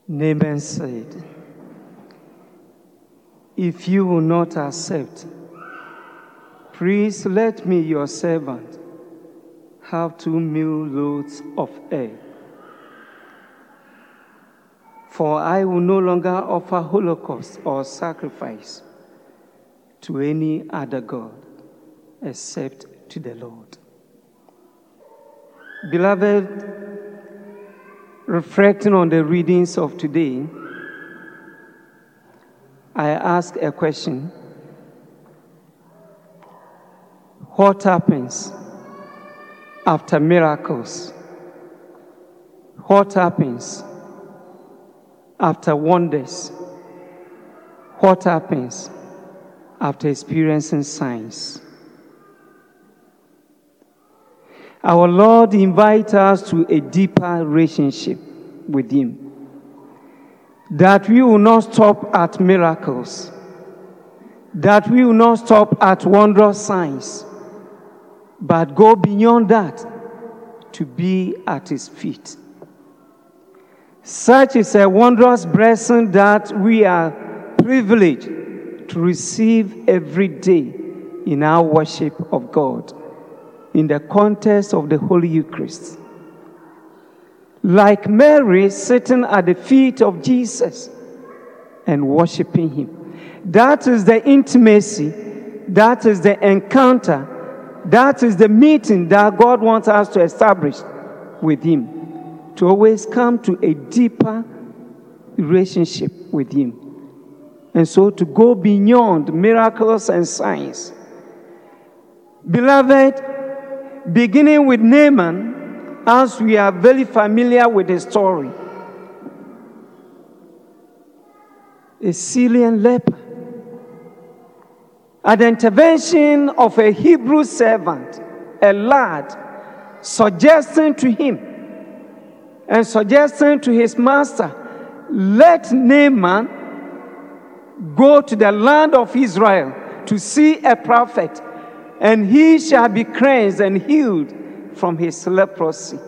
Naaman said, "If you will not accept, please let me, your servant, have 2 meal loads of ale. For I will no longer offer holocaust or sacrifice to any other God except to the Lord." Beloved, reflecting on the readings of today, I ask a question. What happens after miracles? What happens after wonders? What happens after experiencing signs? Our Lord invites us to a deeper relationship with Him. That we will not stop at miracles. That we will not stop at wondrous signs. But go beyond that to be at His feet. Such is a wondrous blessing that we are privileged to receive every day in our worship of God, in the context of the Holy Eucharist. Like Mary sitting at the feet of Jesus and worshiping Him. That is the intimacy, that is the encounter, that is the meeting that God wants us to establish with Him. To always come to a deeper relationship with Him. And so to go beyond miracles and signs. Beloved, beginning with Naaman, as we are very familiar with the story, a Syrian leper, at the intervention of a Hebrew servant, a lad, suggesting to him and suggesting to his master, let Naaman go to the land of Israel to see a prophet, and he shall be cleansed and healed from his leprosy.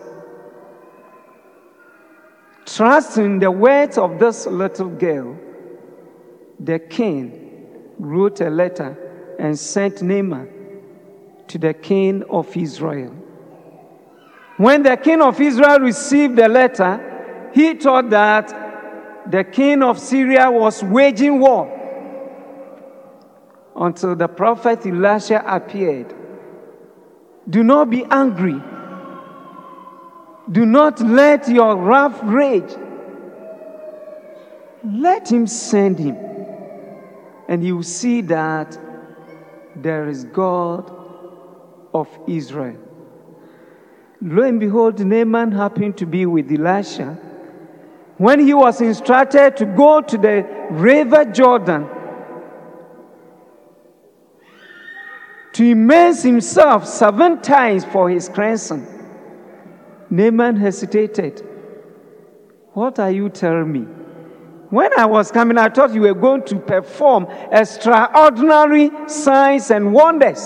Trusting the words of this little girl, the king wrote a letter and sent Naaman to the king of Israel. When the king of Israel received the letter, he thought that the king of Syria was waging war until the prophet Elisha appeared. Do not be angry. Do not let your wrath rage. Let him send him, and you will see that there is God of Israel. Lo and behold, Naaman happened to be with Elisha when he was instructed to go to the river Jordan to immerse himself 7 times for his cleansing. Naaman hesitated. What are you telling me? When I was coming, I thought you were going to perform extraordinary signs and wonders.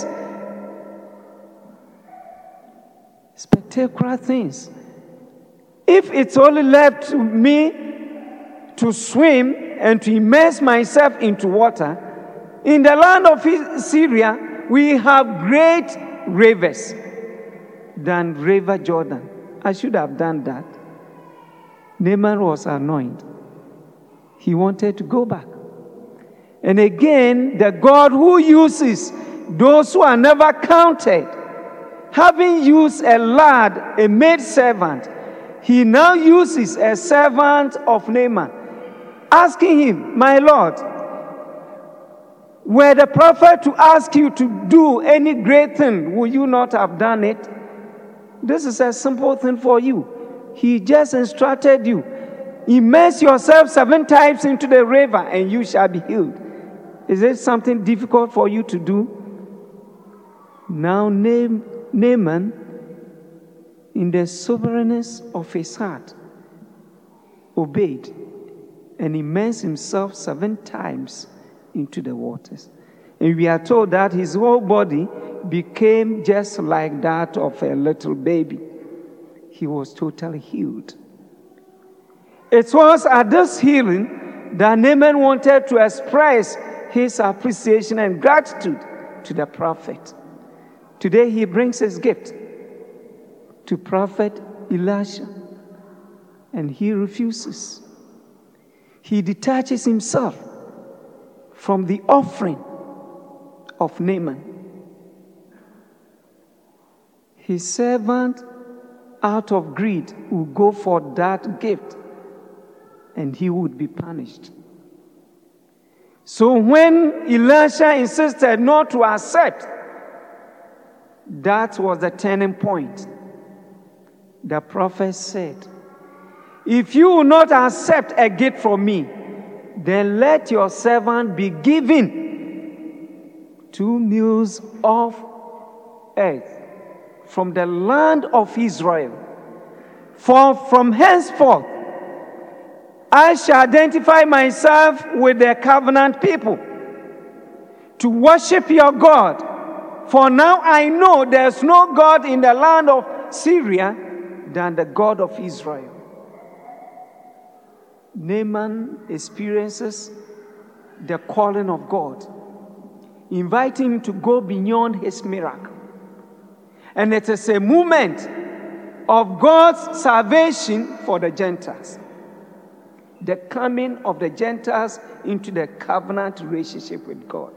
Spectacular things. If it's only left to me to swim and to immerse myself into water, in the land of Syria, we have great rivers than River Jordan. I should have done that. Naaman was annoyed. He wanted to go back. And again, the God who uses those who are never counted, having used a lad, a maidservant, he now uses a servant of Naaman, asking him, my Lord, were the prophet to ask you to do any great thing, will you not have done it? This is a simple thing for you. He just instructed you. Immerse yourself 7 times into the river and you shall be healed. Is it something difficult for you to do? Now Naaman, in the soberness of his heart, obeyed and immersed himself 7 times into the waters. And we are told that his whole body became just like that of a little baby. He was totally healed. It was at this healing that Naaman wanted to express his appreciation and gratitude to the prophet. Today he brings his gift to Prophet Elisha, and he refuses. He detaches himself from the offering of Naaman. His servant, out of greed, would go for that gift, and he would be punished. So when Elisha insisted not to accept, that was the turning point. The prophet said, "If you will not accept a gift from me, then let your servant be given 2 meals of earth from the land of Israel. For from henceforth I shall identify myself with the covenant people to worship your God. For now I know there's no God in the land of Syria than the God of Israel." Naaman experiences the calling of God, inviting him to go beyond his miracle. And it is a movement of God's salvation for the Gentiles. The coming of the Gentiles into the covenant relationship with God.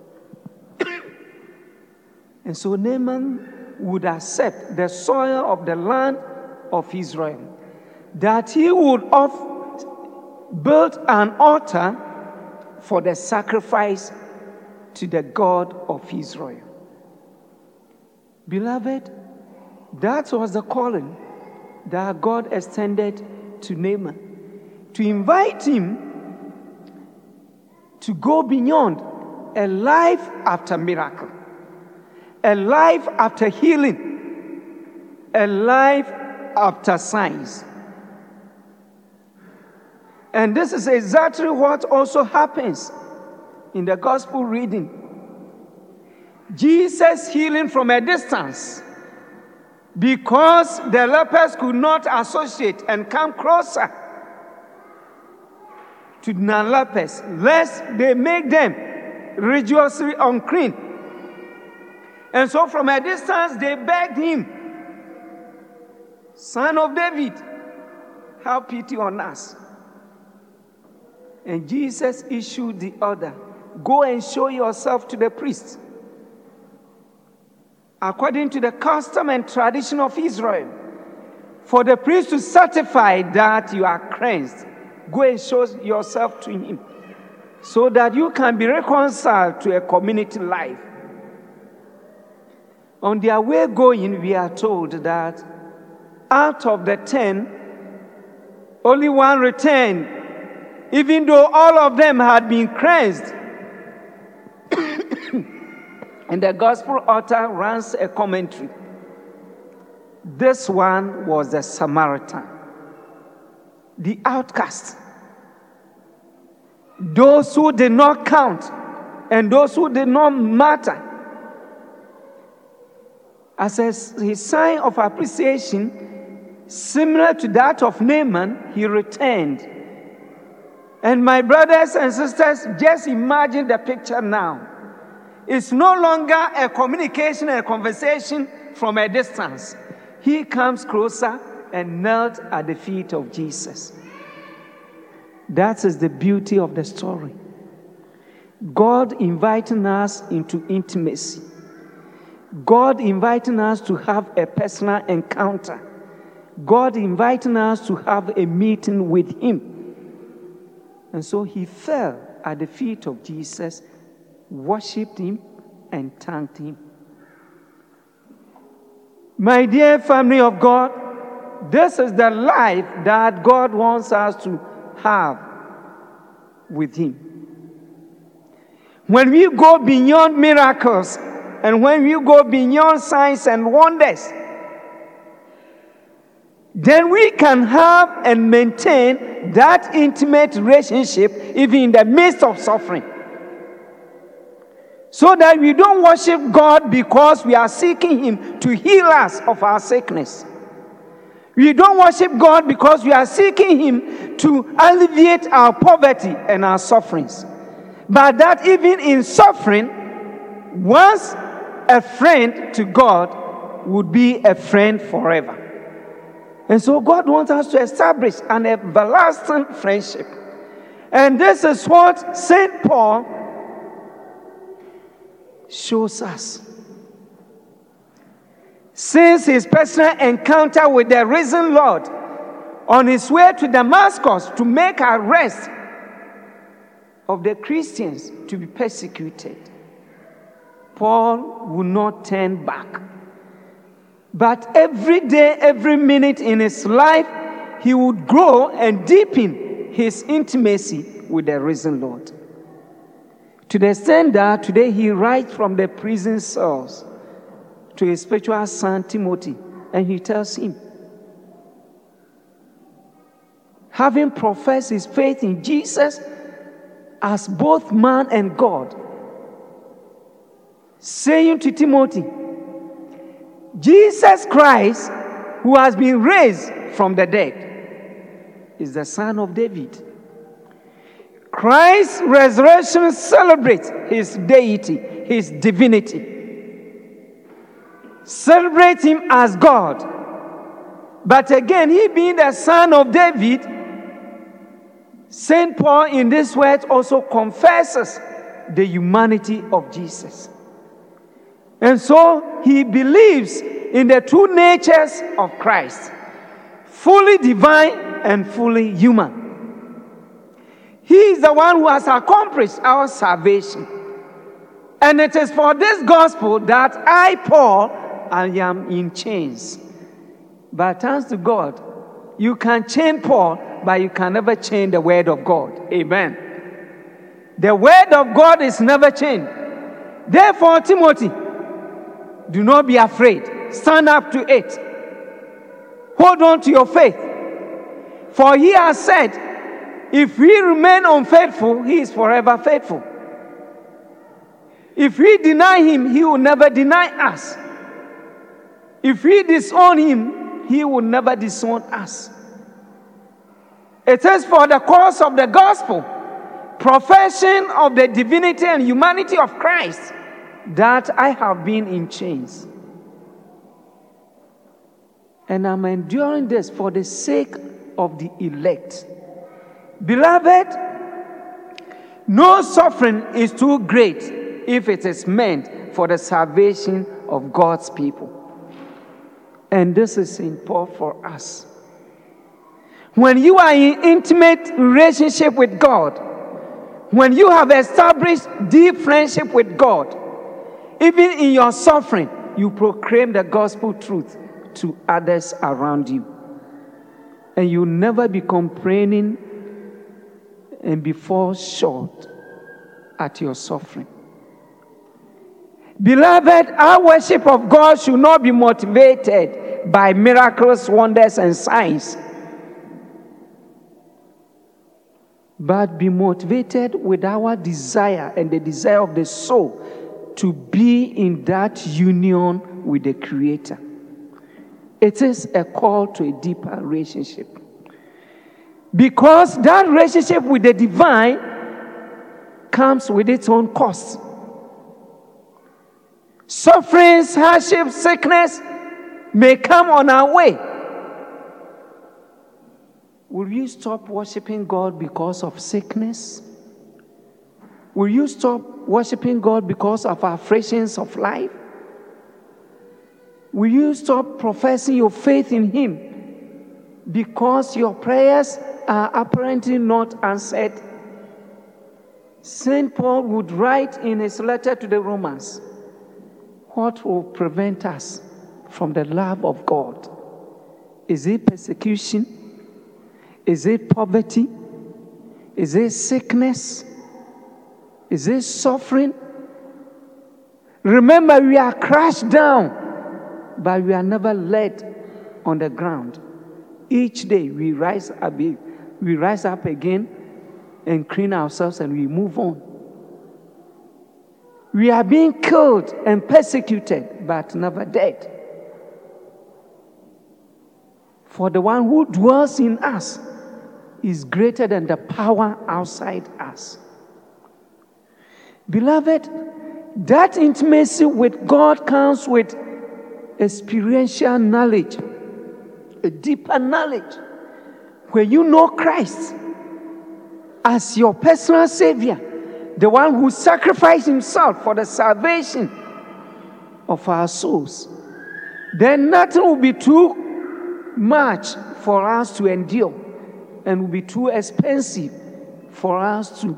And so Naaman would accept the soil of the land of Israel, that he would build an altar for the sacrifice to the God of Israel. Beloved, that was the calling that God extended to Naaman, to invite him to go beyond a life after miracle, a life after healing, a life after signs. And this is exactly what also happens in the gospel reading. Jesus healing from a distance, because the lepers could not associate and come closer to non-lepers, lest they make them religiously unclean. And so from a distance they begged him, "Son of David, have pity on us." And Jesus issued the order, "Go and show yourself to the priest." According to the custom and tradition of Israel, for the priest to certify that you are cleansed, go and show yourself to him, so that you can be reconciled to a community life. On their way going, we are told that out of the 10, only one returned, even though all of them had been cleansed. And the gospel author runs a commentary. This one was the Samaritan, the outcast, those who did not count and those who did not matter. As his sign of appreciation, similar to that of Naaman, he returned. And my brothers and sisters, just imagine the picture now. It's no longer a communication and a conversation from a distance. He comes closer and knelt at the feet of Jesus. That is the beauty of the story. God inviting us into intimacy. God inviting us to have a personal encounter. God inviting us to have a meeting with him. And so he fell at the feet of Jesus, worshipped him, and thanked him. My dear family of God, this is the life that God wants us to have with him. When we go beyond miracles and when we go beyond signs and wonders, then we can have and maintain that intimate relationship even in the midst of suffering. So that we don't worship God because we are seeking him to heal us of our sickness. We don't worship God because we are seeking Him to alleviate our poverty and our sufferings. But that even in suffering, once a friend to God would be a friend forever. And so God wants us to establish an everlasting friendship. And this is what St. Paul shows us. Since his personal encounter with the risen Lord on his way to Damascus to make arrest of the Christians to be persecuted, Paul would not turn back. But every day, every minute in his life, he would grow and deepen his intimacy with the risen Lord. To the extent that today he writes from the prison cells to his spiritual son Timothy, and he tells him, having professed his faith in Jesus as both man and God, saying to Timothy, Jesus Christ, who has been raised from the dead, is the Son of David. Christ's resurrection celebrates his deity, his divinity. Celebrate him as God. But again, he being the Son of David, St. Paul in this word also confesses the humanity of Jesus. And so he believes in the two natures of Christ, fully divine and fully human. He is the one who has accomplished our salvation. And it is for this gospel that I, Paul, I am in chains. But thanks to God, you can chain Paul, but you can never chain the word of God. Amen. The word of God is never chained. Therefore, Timothy, do not be afraid. Stand up to it. Hold on to your faith. For he has said, if we remain unfaithful, he is forever faithful. If we deny him, he will never deny us. If we disown him, he will never disown us. It is for the cause of the gospel, profession of the divinity and humanity of Christ, that I have been in chains. And I'm enduring this for the sake of the elect. Beloved, no suffering is too great if it is meant for the salvation of God's people. And this is important for us. When you are in intimate relationship with God, when you have established deep friendship with God, even in your suffering, you proclaim the gospel truth to others around you. And you never be complaining and be fall short at your suffering. Beloved, our worship of God should not be motivated by miracles, wonders, and signs, but be motivated with our desire and the desire of the soul to be in that union with the Creator. It is a call to a deeper relationship. Because that relationship with the divine comes with its own cost. Sufferings, hardship, sickness may come on our way. Will you stop worshiping God because of sickness? Will you stop worshiping God because of afflictions of life? Will you stop professing your faith in Him because your prayers are apparently not answered? St. Paul would write in his letter to the Romans, what will prevent us from the love of God? Is it persecution? Is it poverty? Is it sickness? Is it suffering? Remember, we are crushed down, but we are never laid on the ground. Each day we rise up again and clean ourselves and we move on. We are being killed and persecuted, but never dead. For the one who dwells in us is greater than the power outside us. Beloved, that intimacy with God comes with experiential knowledge, a deeper knowledge, where you know Christ as your personal Savior, the one who sacrificed himself for the salvation of our souls. Then nothing will be too much for us to endure and will be too expensive for us to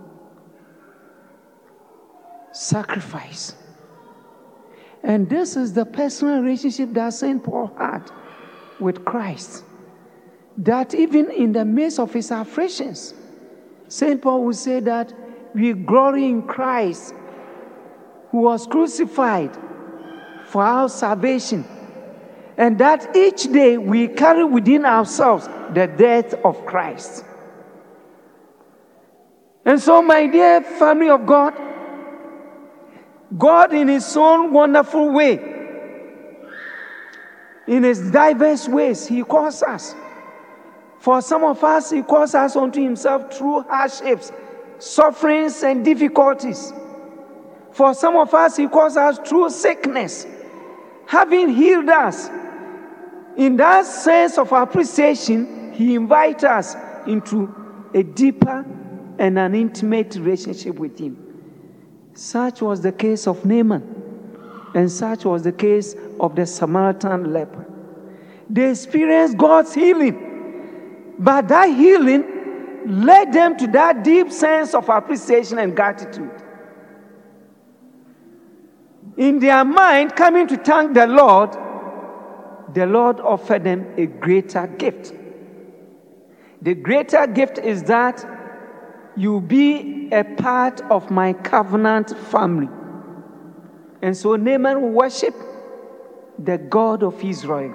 sacrifice. And this is the personal relationship that St. Paul had with Christ. That even in the midst of his afflictions, St. Paul would say that we glory in Christ, who was crucified for our salvation, and that each day we carry within ourselves the death of Christ. And so, my dear family of God, God in his own wonderful way, in his diverse ways, he calls us. For some of us, he calls us unto himself through hardships, sufferings, and difficulties. For some of us, he calls us through sickness. Having healed us, in that sense of appreciation, he invites us into a deeper and an intimate relationship with him. Such was the case of Naaman, and such was the case of the Samaritan leper. They experienced God's healing, but that healing led them to that deep sense of appreciation and gratitude. In their mind, coming to thank the Lord offered them a greater gift. The greater gift is that you be a part of my covenant family. And so Naaman worshiped the God of Israel.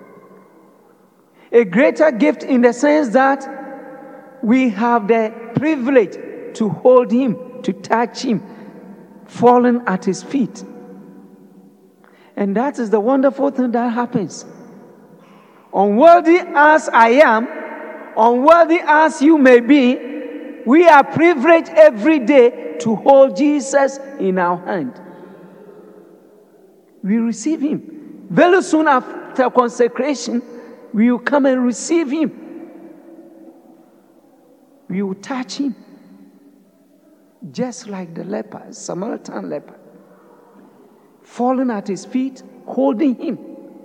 A greater gift in the sense that we have the privilege to hold him, to touch him, falling at his feet. And that is the wonderful thing that happens. Unworthy as I am, unworthy as you may be, we are privileged every day to hold Jesus in our hand. We receive him. Very soon after consecration, we will come and receive him. We will touch him. Just like the leper, Samaritan leper. Falling at his feet, holding him.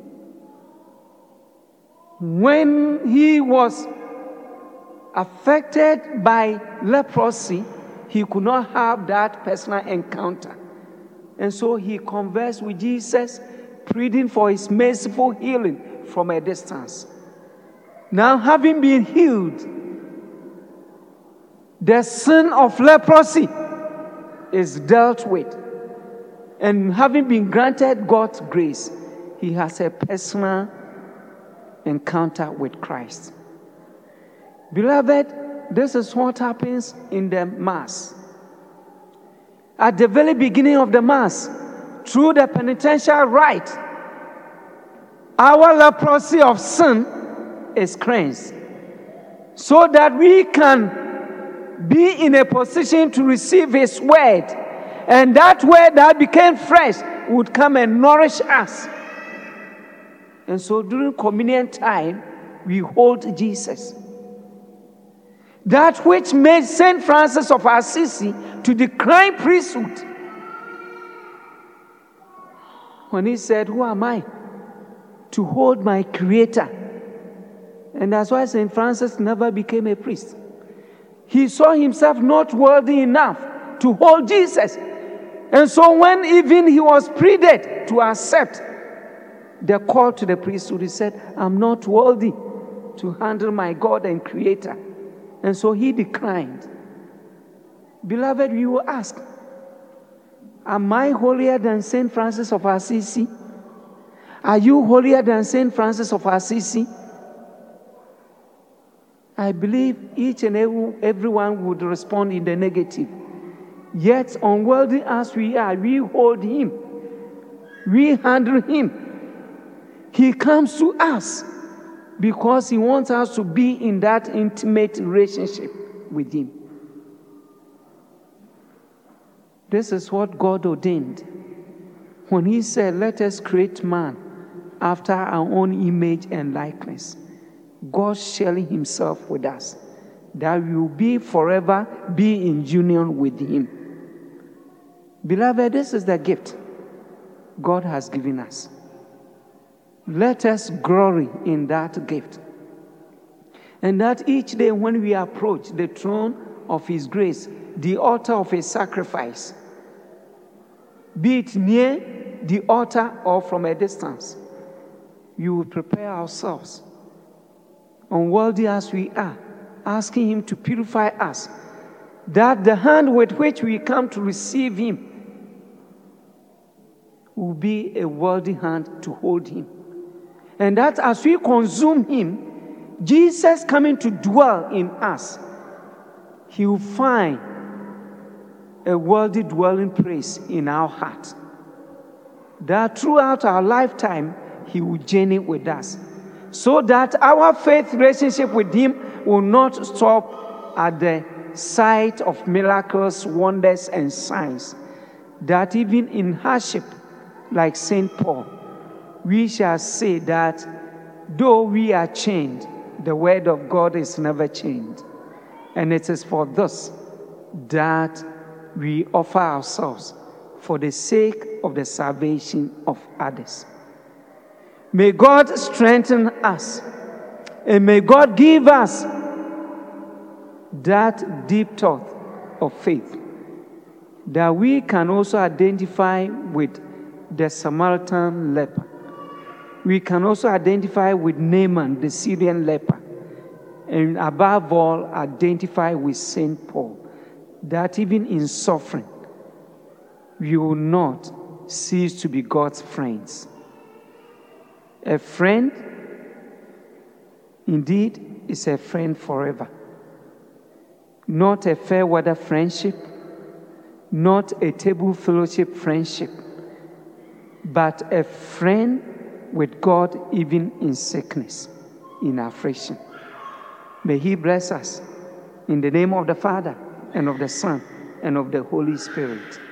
When he was affected by leprosy, he could not have that personal encounter. And so he conversed with Jesus, pleading for his merciful healing from a distance. Now, having been healed, the sin of leprosy is dealt with. And having been granted God's grace, he has a personal encounter with Christ. Beloved, this is what happens in the Mass. At the very beginning of the Mass, through the penitential rite, our leprosy of sin is cleansed, so that we can be in a position to receive his word, and that word that became fresh would come and nourish us. And so during communion time, we hold Jesus. That which made St. Francis of Assisi to decline priesthood, when he said, "Who am I to hold my Creator?" And that's why St. Francis never became a priest. He saw himself not worthy enough to hold Jesus. And so when even he was pleaded to accept the call to the priesthood, he said, "I'm not worthy to handle my God and Creator." And so he declined. Beloved, we will ask, am I holier than St. Francis of Assisi? Are you holier than St. Francis of Assisi? I believe each and everyone would respond in the negative. Yet, unworthy as we are, we hold him. We handle him. He comes to us because he wants us to be in that intimate relationship with him. This is what God ordained when he said, let us create man after our own image and likeness. God sharing himself with us, that we will be forever be in union with him. Beloved, this is the gift God has given us. Let us glory in that gift. And that each day when we approach the throne of his grace, the altar of his sacrifice, be it near the altar or from a distance, we will prepare ourselves, unworthy as we are, asking him to purify us, that the hand with which we come to receive him will be a worthy hand to hold him. And that as we consume him, Jesus coming to dwell in us, he will find a worthy dwelling place in our heart. That throughout our lifetime, he will journey with us, so that our faith relationship with him will not stop at the sight of miracles, wonders, and signs. That even in hardship, like St. Paul, we shall say that though we are chained, the word of God is never chained. And it is for this that we offer ourselves for the sake of the salvation of others. May God strengthen us, and may God give us that deep thought of faith, that we can also identify with the Samaritan leper. We can also identify with Naaman, the Syrian leper, and above all, identify with St. Paul, that even in suffering, we will not cease to be God's friends. A friend, indeed, is a friend forever. Not a fair weather friendship, not a table fellowship friendship, but a friend with God even in sickness, in affliction. May he bless us in the name of the Father, and of the Son, and of the Holy Spirit.